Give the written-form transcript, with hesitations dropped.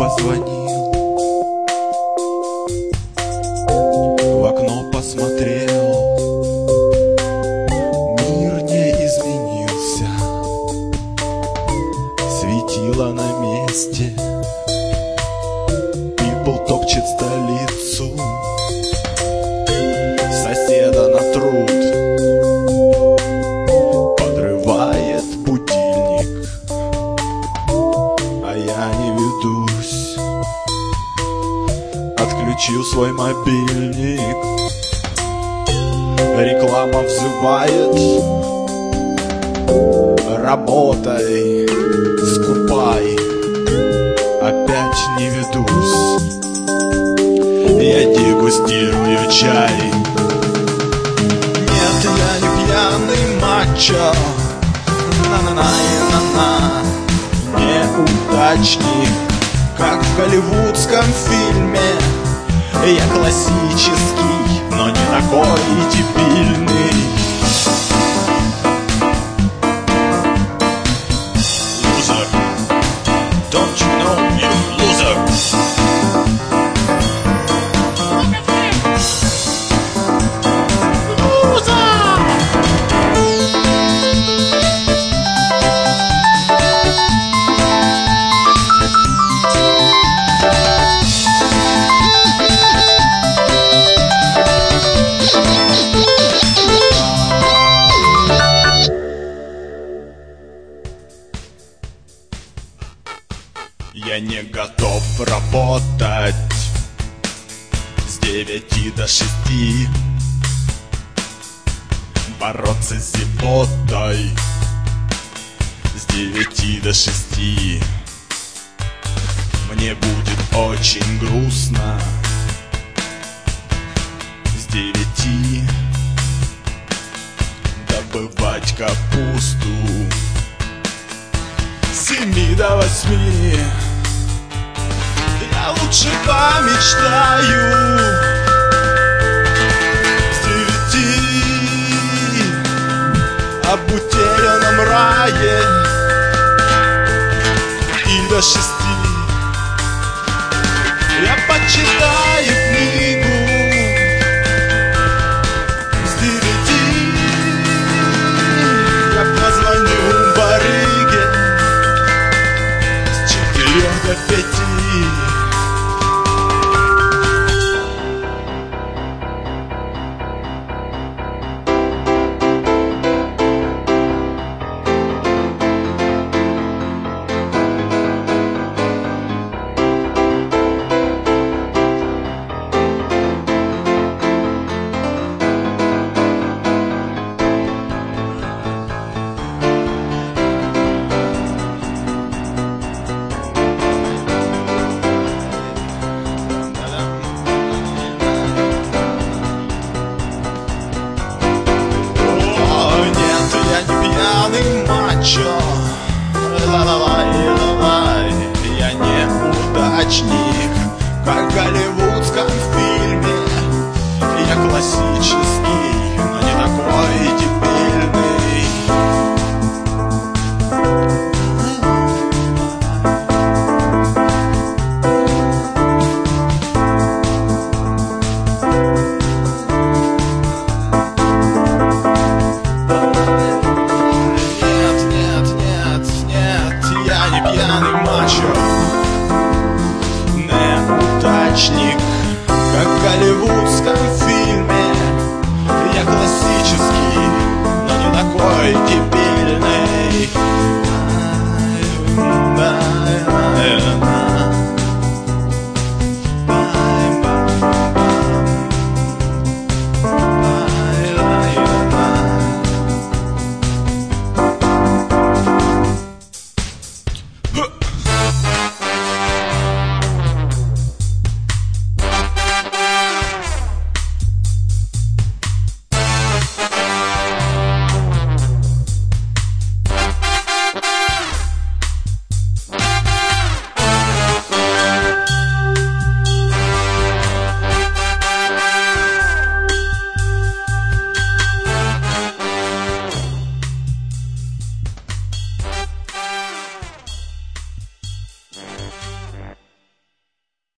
позвонил, в окно посмотрел. Мир не изменился, светило на месте. People топчет столицу, соседа на труд подрывает будильник, а я не ведусь. Отключил свой мобильник, реклама взывает: работай, скупай. Опять не ведусь, я дегустирую чай. Нет, я не пьяный мачо, на-на-на-на-на, неудачник, как в голливудском фильме. Я классический, но не такой дебильный. Loser, don't you know you loser? Я не готов работать с 9 до 6, бороться с зевотой с 9 до 6. Мне будет очень грустно с 9 добывать капусту с 7 до 8. Я лучше помечтаю с 9 об утерянном рае и до 6 я почитаю книгу с 9 я позвоню барыге с 4 до 5. Мачо, я неудачник, как в голливудском фильме. Я классический, но не такой дебильный. Неудачник, как в голливудском фильме. Я классический, но не такой дебильный.